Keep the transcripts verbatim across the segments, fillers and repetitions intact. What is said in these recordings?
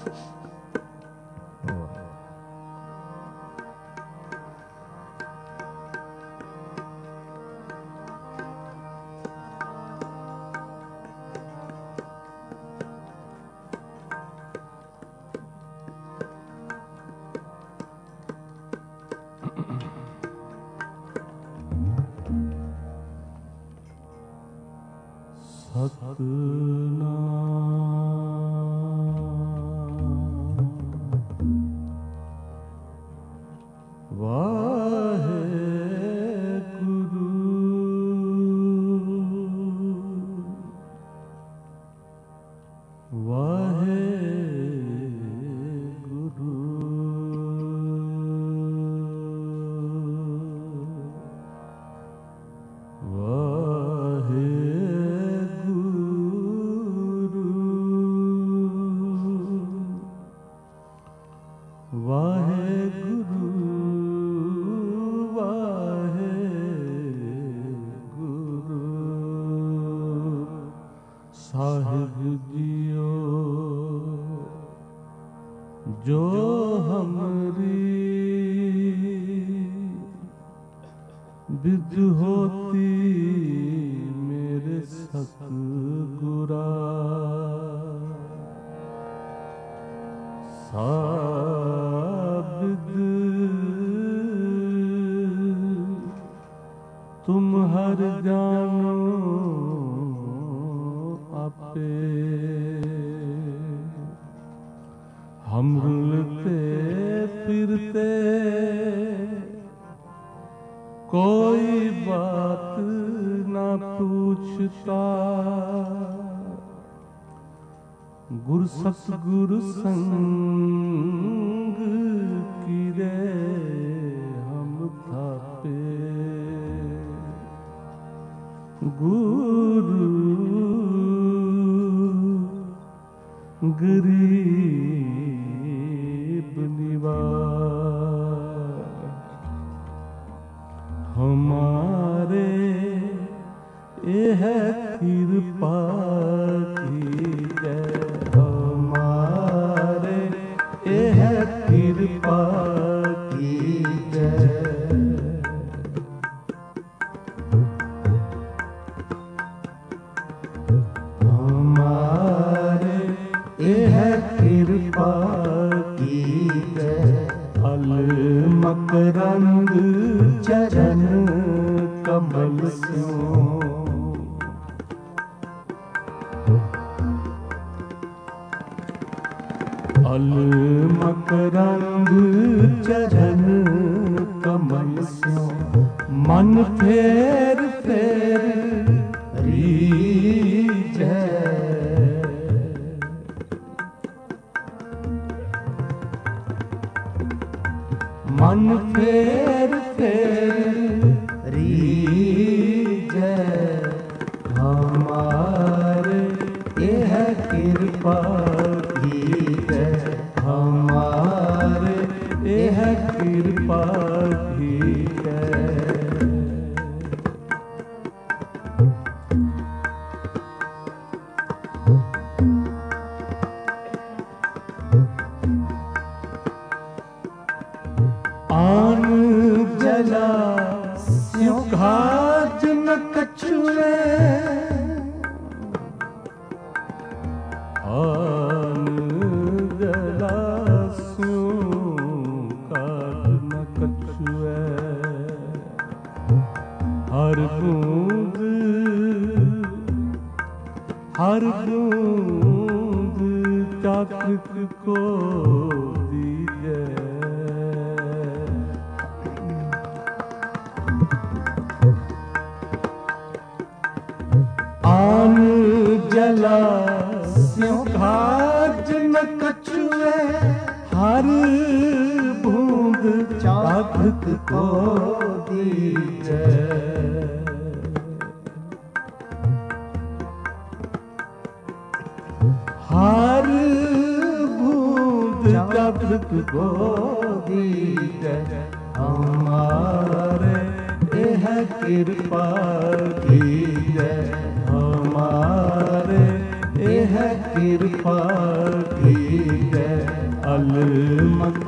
कृपा की जय।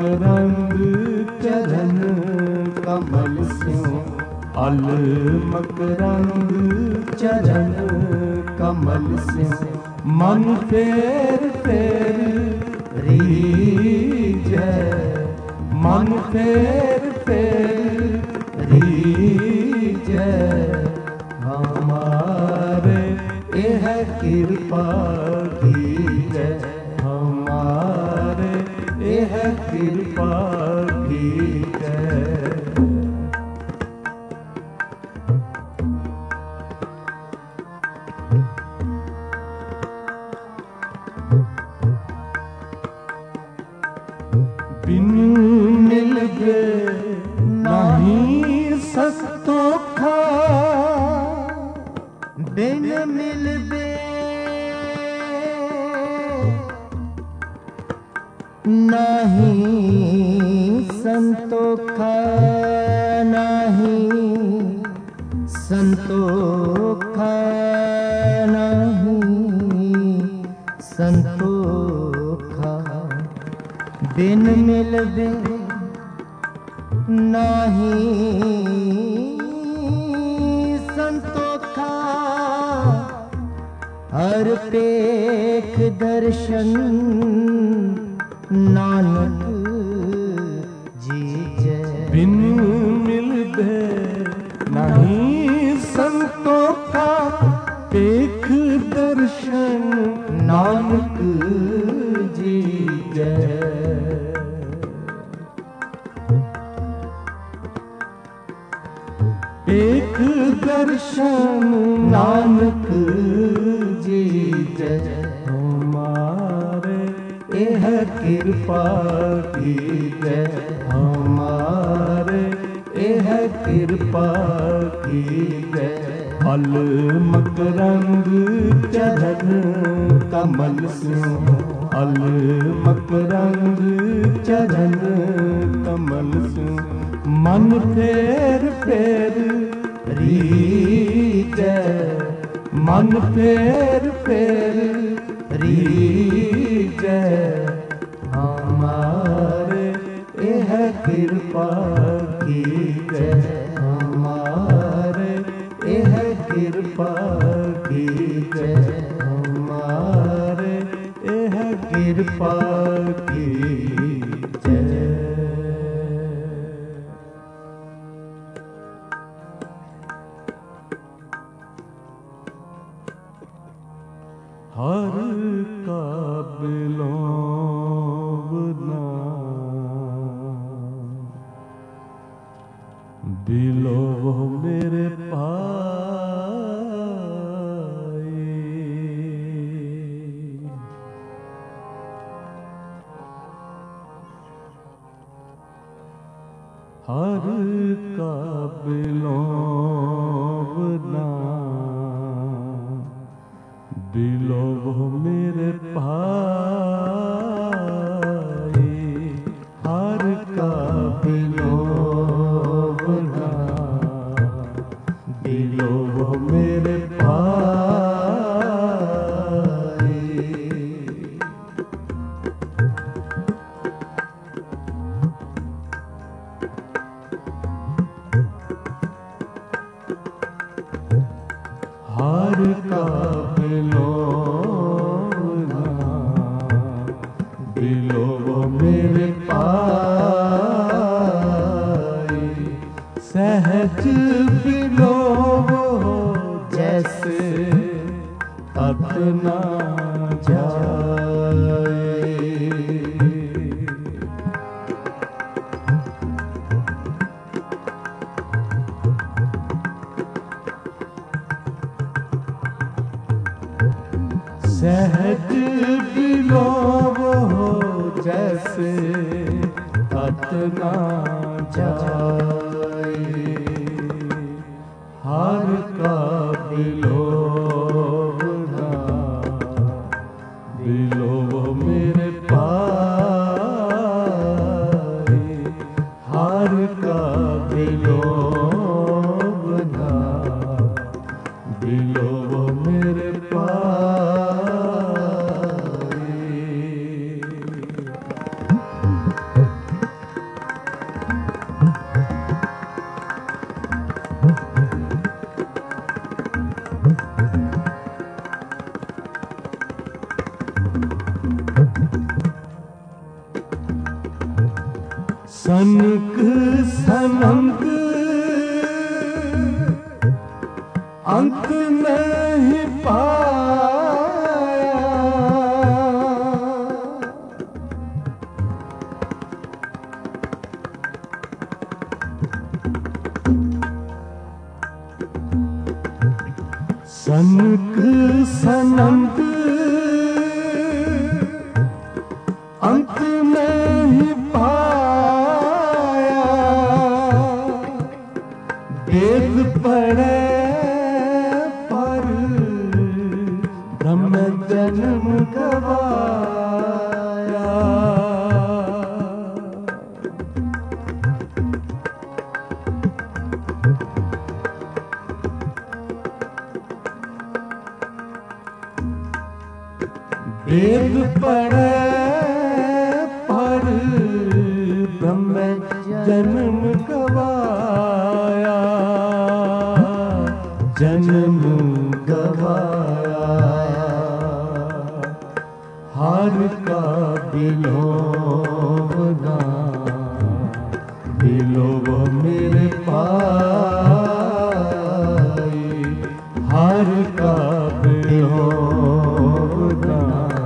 मकरंद चरण कमल स्यों, अल मकरंद चरण कमल स्यों। मन फेर फेर रीझै, मन फेर फेर रीझै, हमारे यह कृपा कीजै, हमारे यह कृपा कीजै। बिन मिलबे नहीं संतोखा, बिन मिलबे नहीं संतोखा, नहीं संतोखा, नहीं संतोखा। बिन मिलबे नहीं संतोखा, हर पेख दर्शन नानक जीजै। बिन मिलबे नहीं संतोखा, पेख दर्शन नानक जीजै। पेख दर्शन नानक जीजै, हमारे यह कृपा कीजै, हमारे यह कृपा कीजै। अल मकरंद चरण कमल स्यों, अल मकरंद चरण कमल स्यों। मन फेर फेर रीझै, मन फेर फेर रीझै, हमारे यह कृपा कीजै, हमारे यह कृपा कीजै, हमारे यह कृपा कीजै। हर का बिलोवना, बिलोव मेरे पाए। हर का बिलोवना, बिलोव मेरे पाए। हर का बिलोवना, बिलोव मेरे पाए। हर का बिलोवना, बिलोव मेरे पाए। सहज बिलोव जैसे अपना जाए। सहज बिलोव जैसे अपना जाए। हर का बिलोवना, बिलोव मेरे पाए। हर का बिलोवना, बिलोव मेरे पाए। सनक सनंक अंत नहीं पाया, सनक सनंक अंत नहीं पाया, वेद पढ़े पर ब्रह्म जन्म गवाया। वेद पढ़े पर ब्रह्म जन्म गवाया, जन्म गवाया। हार का बिलोवना बिलोव मेरे पाई, हार का बिलोवना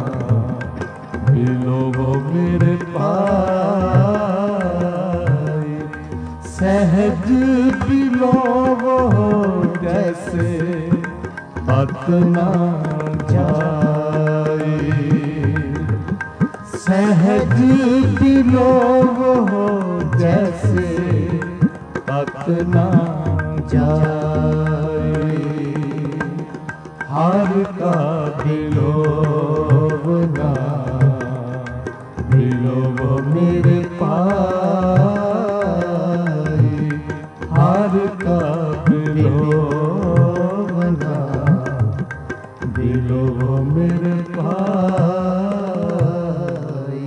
बिलोव मेरे पाई। सहज बिलोव जैसे अतना जाए, सहज बिलोव जैसे अतना जाए। हार का बिलोवना बिलोव मेरे पाई, हार का बिलोवना बिलोव मेरे पाई।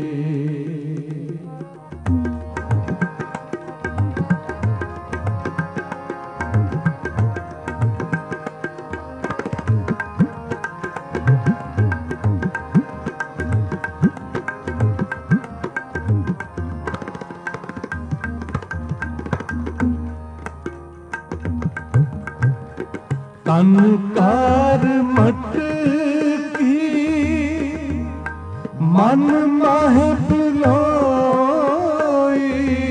तनकार मटकी मन माह बिलोई,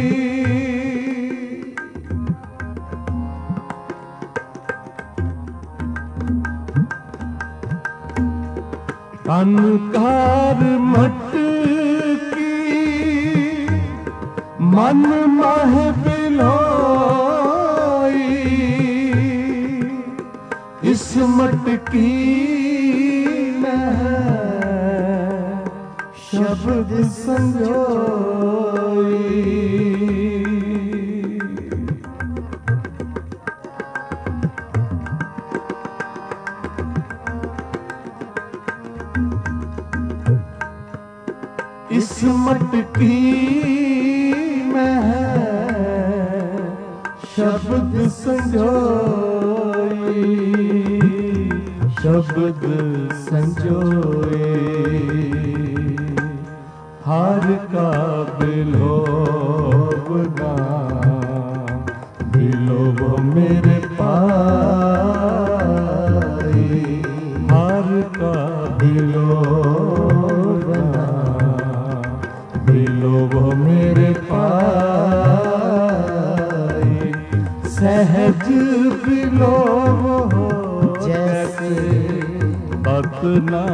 तनकार मटकी मन माह बिलोई। इस मटकी में शब्द संजोई, इस मटकी में शब्द संजोई, शब्द संजोए। हार का बिलोवना बिलोव मेरे पाई, हार का बिलोवना बिलोव मेरे पाई। सहज बिलोव जैसे अतना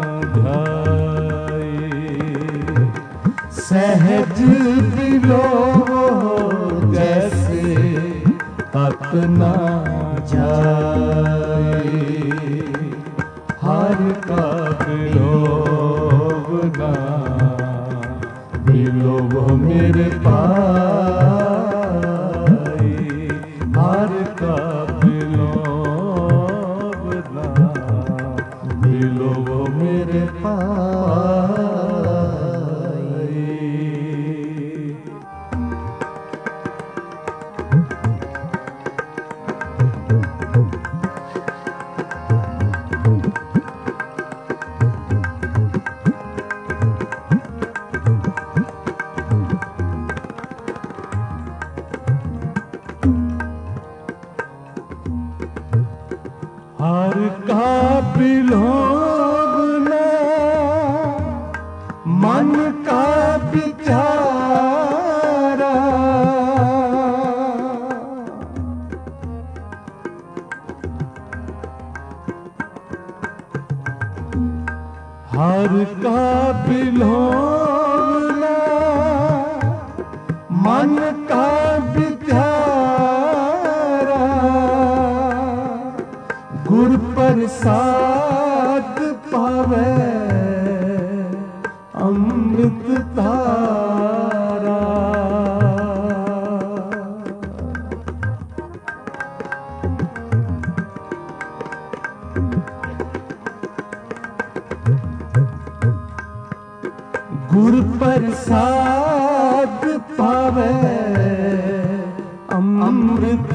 जाए, सहज बिलोव जैसे अतना जाए। हार का बिलोवना बिलोव मेरे पाई, हार का बिलोवना बिलोव मेरे पाई। हर का बिलोवना मन का विचारा, हर का बिलोवना मन का विचारा, गुर प्रसाद पावे अमृत धारा। गुर प्रसाद पावे अमृत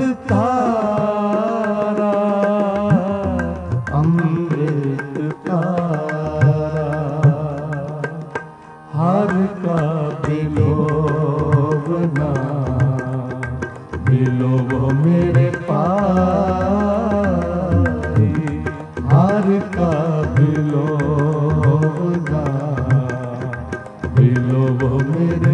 धारा, अमृत धारा। हर का बिलोवना बिलोव मेरे पाई, हर का बिलोवना बिलोव मेरे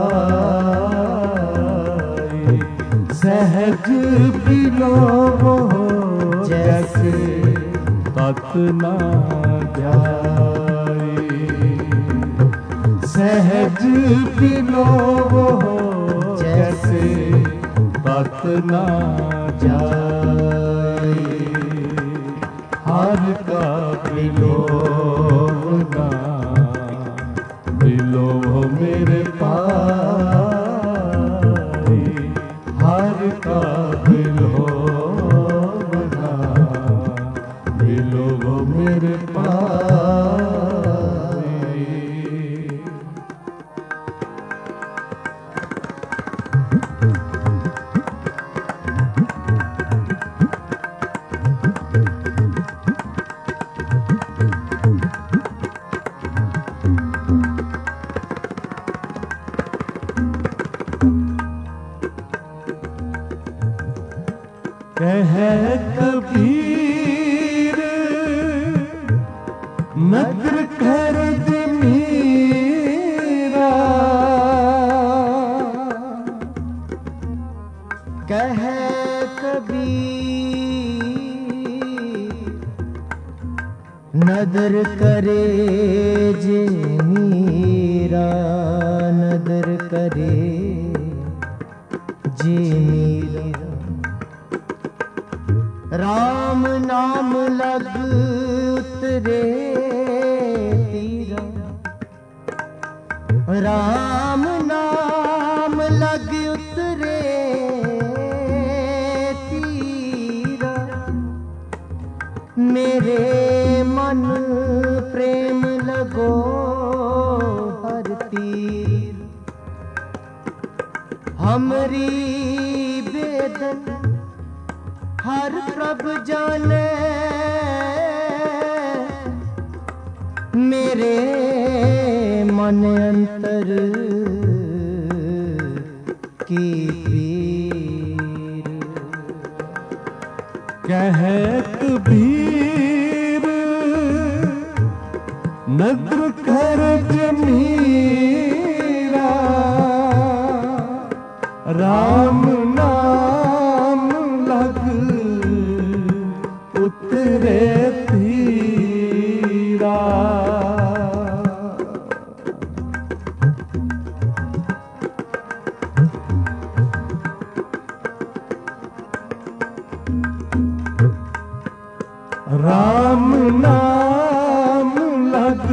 पाई। सहज बिलोव जैसे तत ना जाए, सहज बिलोव जैसे तत ना जाए। हर का बिलोवना बिलोव मेरे पाई, हर का बिलोवना बिलोव मेरे पाई। कह कबीर नदर कर दे मीरा, कह कबीर नदर करे जे मीरा, नदर करे जे मीरा। राम नाम लग उतरे तीरा, राम नाम लग उतरे तीरा। मेरे मन प्रेम लगो हर तीर, हमरी बेदन हर प्रभ जाने। मेरे मन अंतर की पीर, कह कबीर नदर कर दे मीरा, राम नाम लग उतरे तीरा। राम नाम लग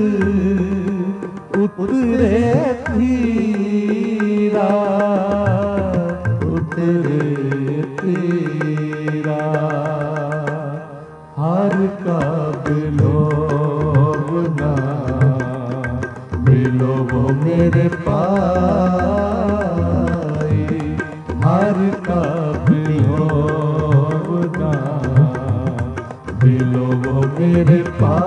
उतरे तीरा, उतरे तीरा। हर का बिलोवना बिलोव मेरे पाई, हर का बिलोवना बिलोव मेरे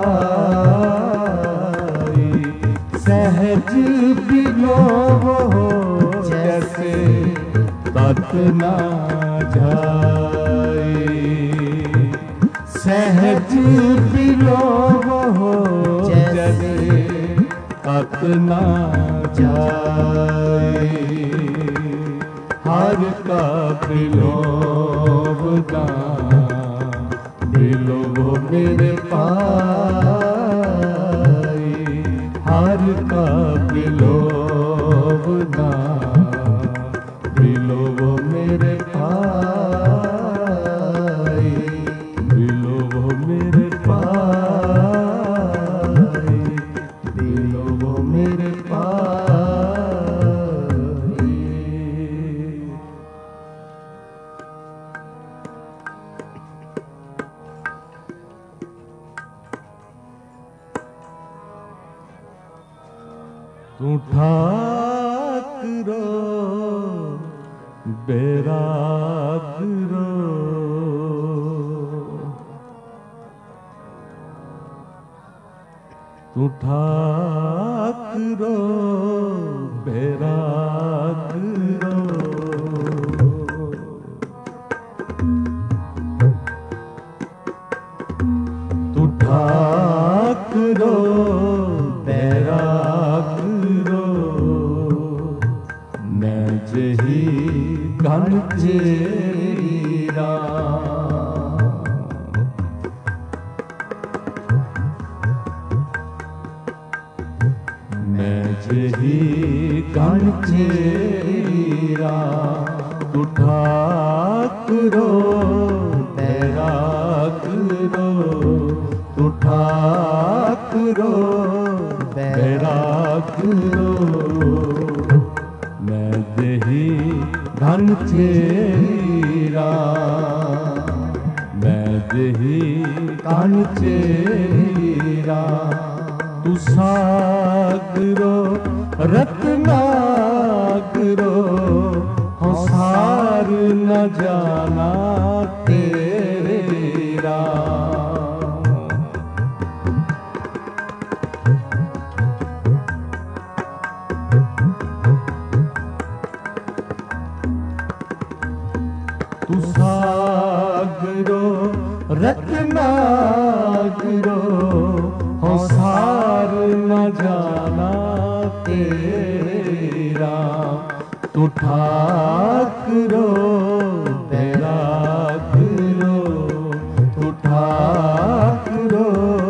पाई। सहज बिलोव जैसे तत ना जाए, सहज विलोभ हो जैसे तक ना जाए, हर का विलोभ ना विलोभ मेरे पाए, हर का विलोभ ना विलोभ मेरे पाए, विलोभ मेरे पाए, विलोभ मेरे पाए। तू ठाकरो बैरागरो, तू ठाकरो बैरागरो, तू ठाकरो बैरागरो, मैं जही घन चेरा, मैं जही घन चेरा, तू ठाकरो बैरागरो, तू ठाकरो बैरागरो, मैं जही घन चेरा, मैं जही घन चेरा, तू सागरो रत्नागरो, हो सार न जाना तेरे राम। तू सागरो रत्नागरो, हो सार न जाना तेरा, तू ठाकरो बैरागरो, तू ठाकरो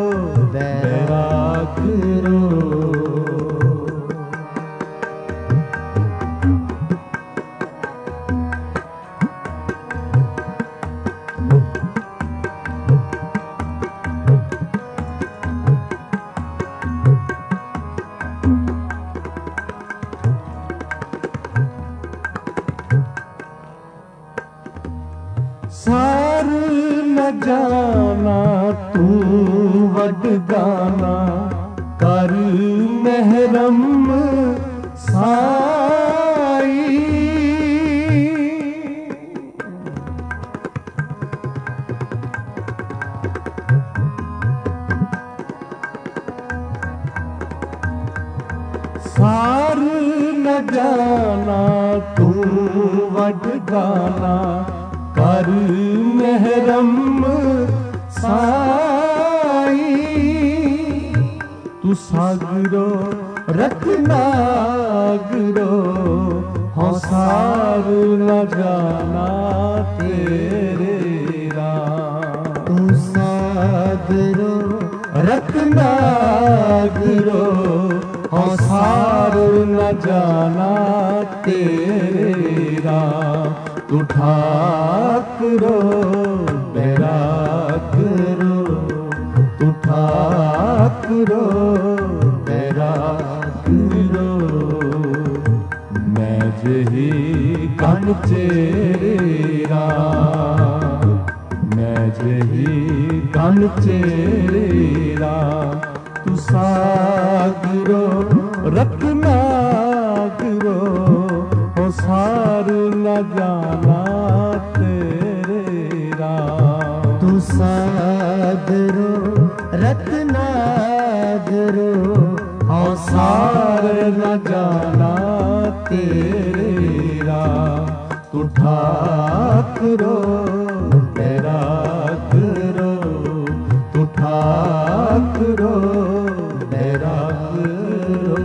बैरागरो। सार न जाना तू वडगाना, कर महरम साई, सार न जाना तू वडगाना, कर महरम साई, तू सागरो रत्नागरो, हो सार न जाना तेरे राम। तू सागरो रत्नागरो, हो सार न जाना तेरे राम। तू ठाकरो बैरागरो, तू ठाकरो बैरागरो, मैं जही घन चेरा, मैं जही घन चेरा, तू सागरो रत्नागरो, हो सार न जाना तेरे राम। तू सागरो रत्नागरो, हो सार न जाना तेरे राम। तू ठाकरो बैरागरो, ठाकुरो बैरागरो।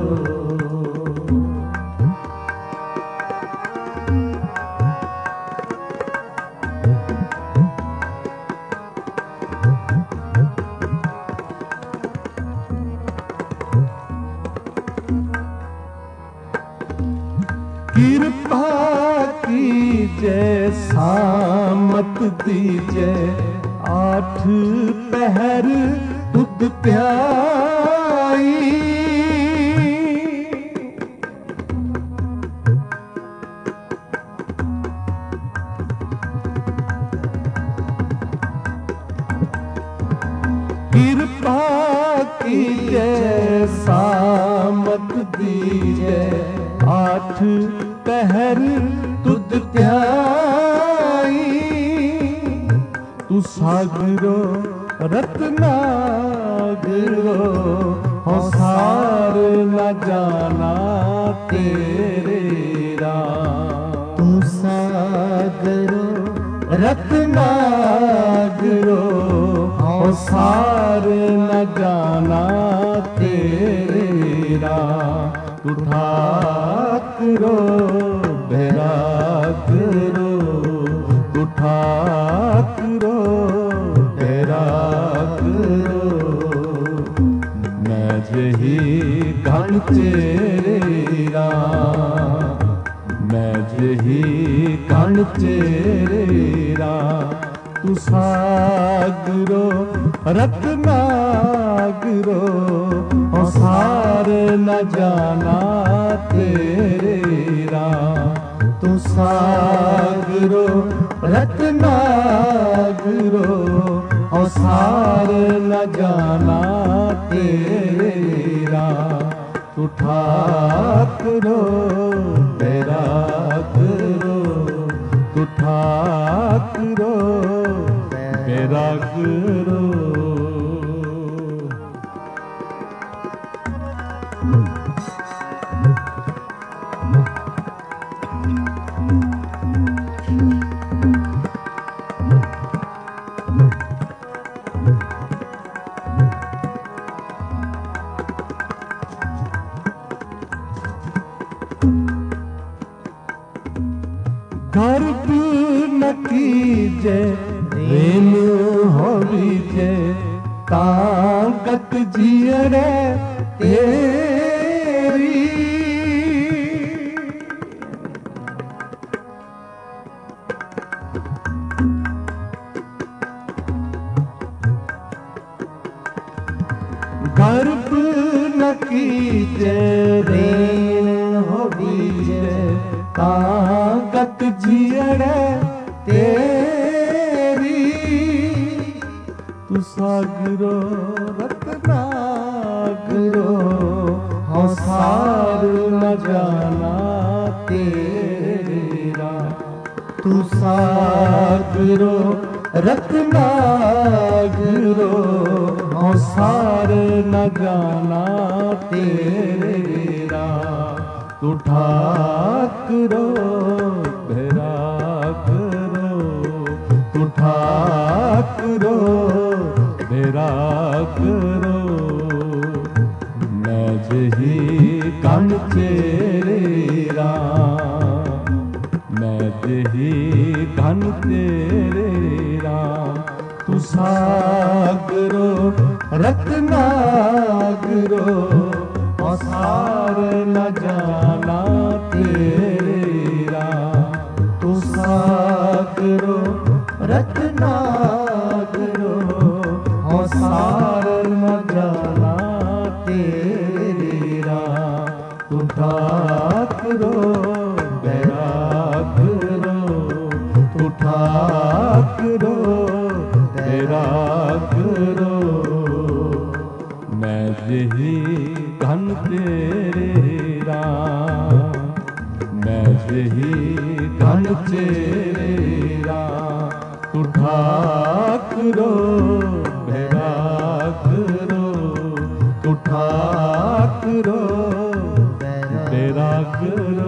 कृपा कीजे सामत दीजे आठ पहर दूध प्याई। कृपा कीजे सामत दीजे आठ पहर दूध प्याई। तू सागरो रत्नागरो हो सार न जाना तेरे राम। तू सागरो रत्नागरो हो सार न जाना तेरे राम। तू ठाकुरो बैरागरो। तू ठाकुरो बैरागरो। मैं जही घन तेरे राम। मैं जही घन तेरे राम। तू सागरो रत्नागरो हो सार न जाना तेरे राम। तू सागरो रत्नागरो हो सार न जाना तेरे राम। तू ठाकुरो बैरागरो। तू ठाकुरो बैरागरो। गर्भ न कीजे रेन होवीजे ताकत जियरे तेरी। गर्भ न कीजे रेन होवीजे ताकत जियरे तेरी। तू सागरो रत्नागरो हो सार न जाना तेरे राम। तू सागरो रत्नागरो हो सार न जाना तेरे राम। तू ठाकुरो बैरागरो। तू ठाकुरो बैरागरो। मैं जही कन तेरे राम। मैं जही कन तेरे राम। तू सागरो रत्नागरो हो सार न जाना तेरे राम। तू सागरो रत्नागरो हो सार न जाना तेरे राम। तू ठाकुरो बैरागरो। तू ठाकुरो बैरागरो। मैं जही घन तेरे राम। मैं जही घन तेरे राम। तू ठाकुरो बैरागरो। तू ठाकुरो बैरागरो।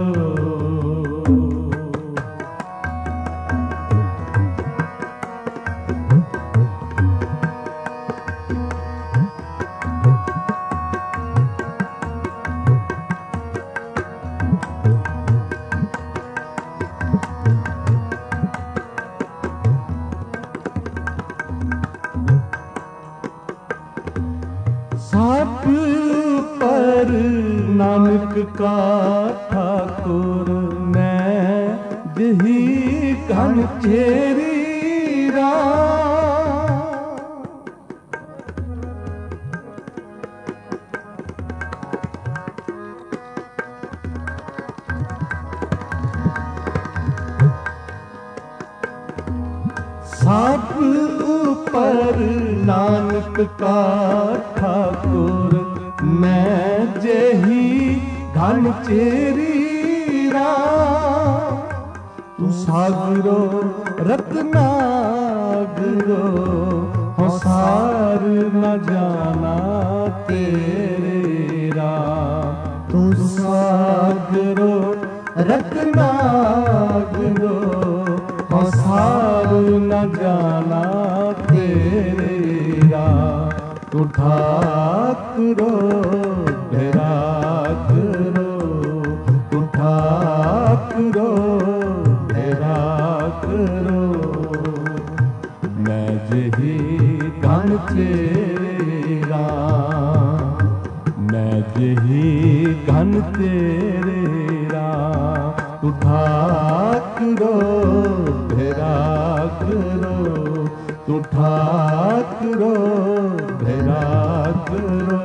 नानक का ठाकुर मैं जही घन चेरी राम। सब ऊपर नानक का ठाकुर मैं जही घन चेरी राम। तू सागरो रत्नागरो हो सार न जाना तेरे राम। तू सागरो रत्नागरो हो सार न जाना तेरे राम। तू ठाकुरो बैरागरो तू ठाकुरो बैरागरो। मैं जही घन तेरे राम मैं जही घन तेरे राम। तू ठाकुरो बैरागरो तू ठाकुरो बैरागरो।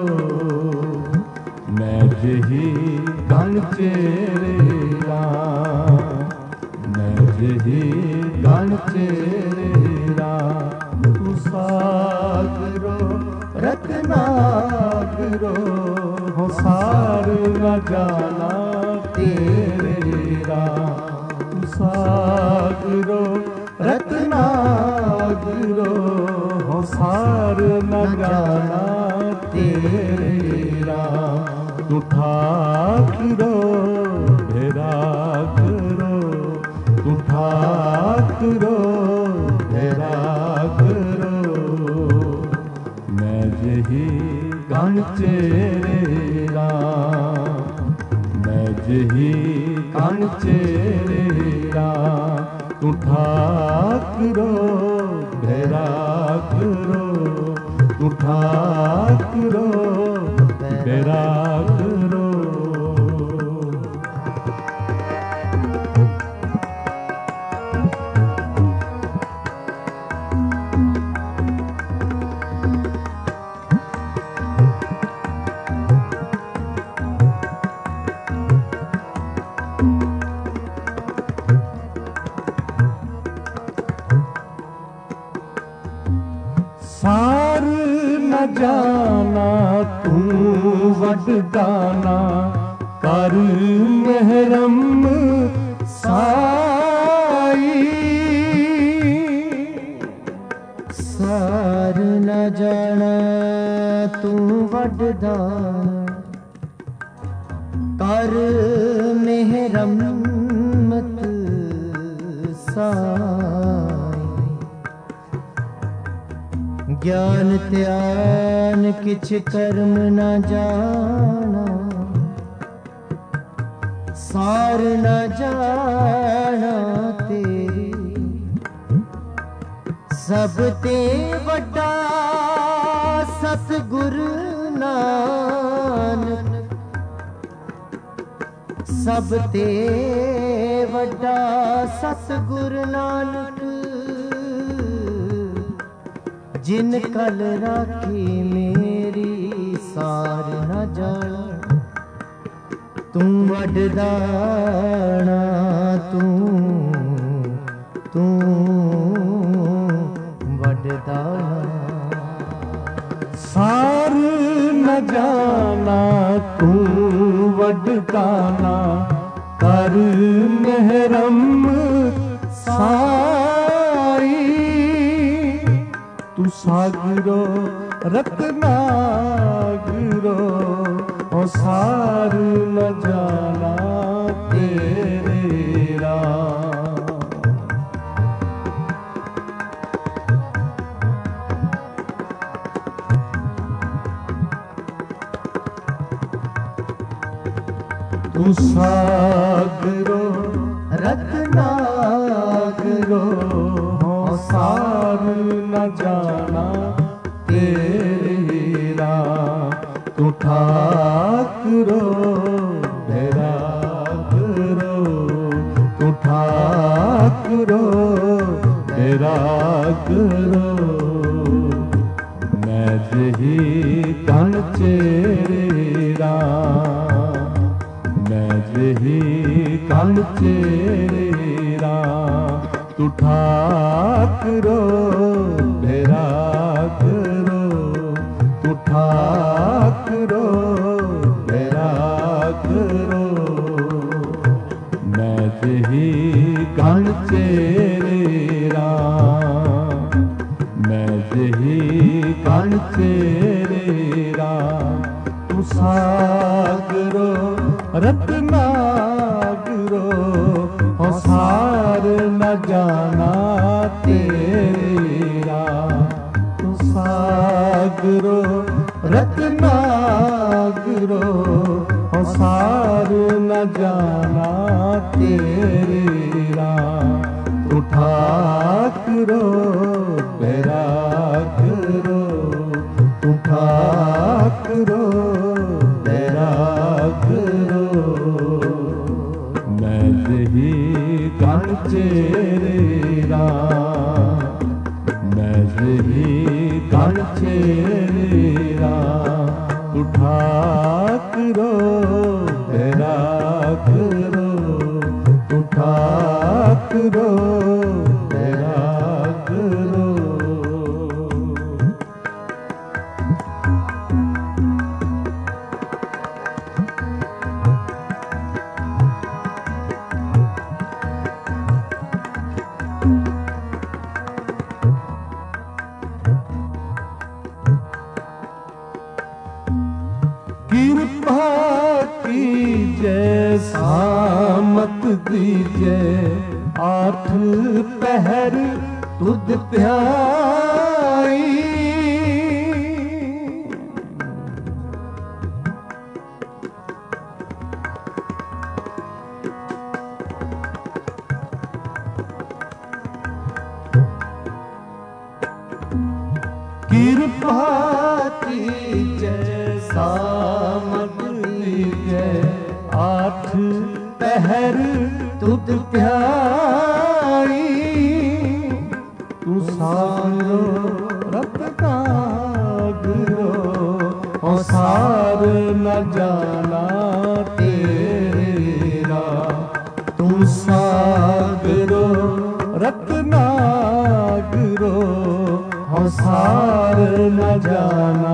मैं जही घन तेरे राम मैं जही घन तेरे राम। तू सागरो रत्नागरो हो सार न जाना तेरे राम। तू सागरो रत्नागरो हो सार न जाना तेरे राम। तू ठाकुरो बैरागरो तू ठाकुरो बैरागरो। मैं जही घन तेरे राम मैं जही घन तेरे राम। तू ठाकुरो बैरागरो तू ठाकुरो बैरागरो। सार न जाना तू वडदाना कर महरम साई। सार न जाना तू वडदाना कर मेहरमत साई। ज्ञान त्यान किछ कर्म न जाना सार न जाना तेरी। सब ते वड्डा सतगुर नानक सब ते वड्डा सतगुर नानक। जिन कल राखी मेरी सार न जाना। तू वडदाना तू तू वडदाना। सार न जाना तू वडदाना कर महरम साई। तू सागरो रत्नागरो ओ सार न जाना तेरे राम। तू सागरो रत्नागरो हो सार न जाना तेरा। तू ठाकुरो जही कण चेरा मैं जही कण चेरा तू ठाकरो मेरा करो तू ठाकरो मेरा करो मैं जही कण चेरा मैं जही कण चेरा तू सागरो रत्नागरो हो सार न जाना तेरा तू सागरो रत्नागरो हो सार न जाना तेरा तू ठाकरो मेरा करो तू ठाकरो मेरा करो मैं जही कण चेरा मैं जही कण चेरा तू ठाकरो मेरा करो तू ठाकरो मेरा करो। कृपा कीजय सामत दीजय आठ पहर तुध प्याई कृपा कीजय सामत दीजय आठ पहर तुध प्याई तू सारो रत्नागरो हो सार न जाना तेरा तू सागरो रत्नागरो हो सार न जाना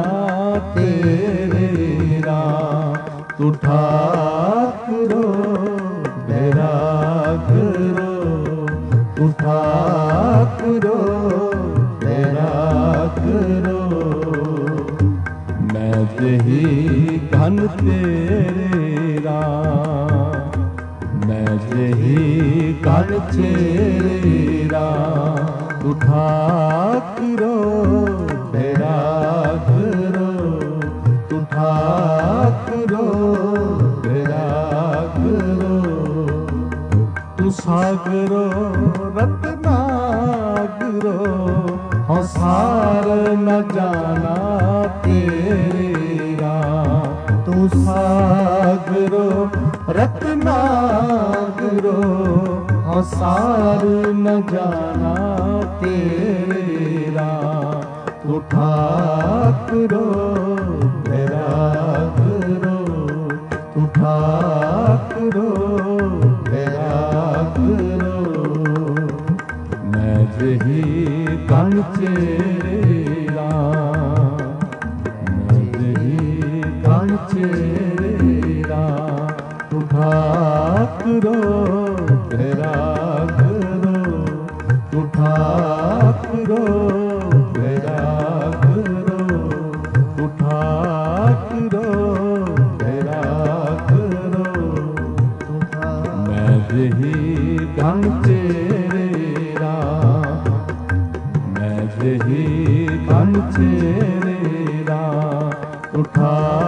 तेरा तू ठाकरो मेरा करो तू ठाकरो मेरा करो मैं जही घन तेरा मैं जही घन चेरा तू ठाकरो मेरा करो तू ठाकरो मेरा करो तू सागरो रत्नागरो हो सार न जाना तेरा तू सागरो रत्नागरो हो सार न जाना तेरा तू ठाकरो मेरा करो तू ठाकरो मेरा करो मैं जही कण चेरा मैं जही कण चेरा तू ठाकरो मेरा करो तू ठाकरो मेरा करो तू ठाकरो मेरा करो मैं जही कण चेरा मैं जही कण चेरा तू ठाकरो